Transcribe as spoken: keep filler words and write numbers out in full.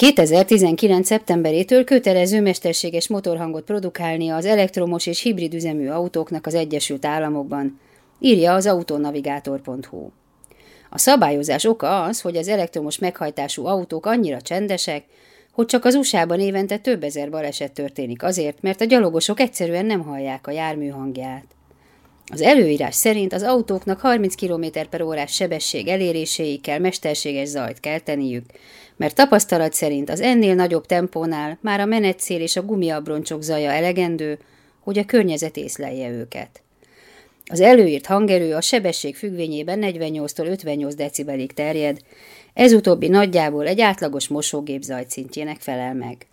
kétezer-tizenkilenc. szeptemberétől kötelező mesterséges motorhangot produkálnia az elektromos és hibrid üzemű autóknak az Egyesült Államokban, írja az autonavigator pont hu. A szabályozás oka az, hogy az elektromos meghajtású autók annyira csendesek, hogy csak az u es á-ban évente több ezer baleset történik azért, mert a gyalogosok egyszerűen nem hallják a jármű hangját. Az előírás szerint az autóknak harminc kilométer per órás sebesség eléréséig kell mesterséges zajt kelteniük, mert tapasztalat szerint az ennél nagyobb tempónál már a menetszél és a gumiabroncsok zaja elegendő, hogy a környezet észlelje őket. Az előírt hangerő a sebesség függvényében negyvennyolctól ötvennyolc decibelig terjed, ez utóbbi nagyjából egy átlagos mosógép zajszintjének felel meg.